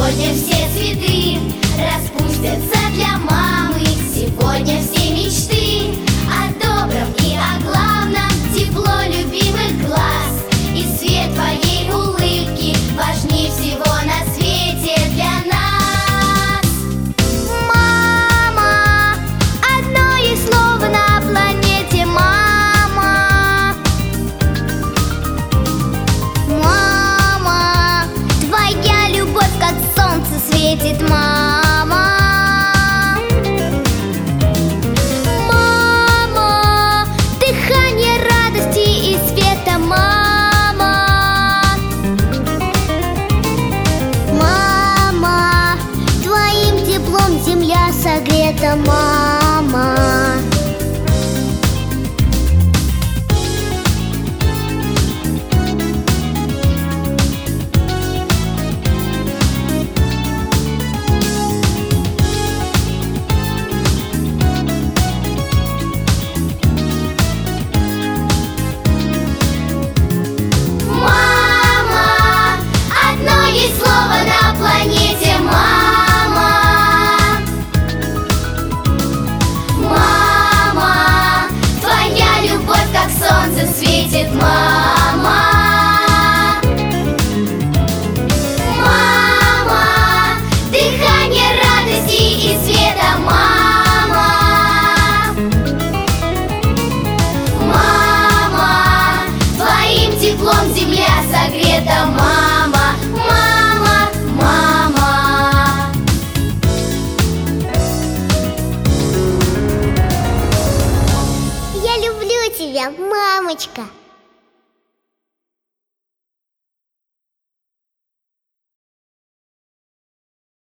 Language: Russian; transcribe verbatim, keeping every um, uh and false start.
Сегодня все цветы распустятся для мамы. Сегодня все мечты о добром и о главном. Тепло любимых глаз и свет твоей улыбки важнее всего на свете для нас. Мама, одно есть слово на планете. Мама, мама, твоя любовь как солнце светит. Мама, мама, дыхание радости и света. Мама, мама, твоим теплом земля согрета. Мама. Мама, одно есть слово на планете. Мама, мама, твоя любовь как солнце светит. Мама, мама, дыхание радости и света. Мама, мама, твоим теплом земля согрета. Мама, мама, мама. Я люблю тебя, мамочка.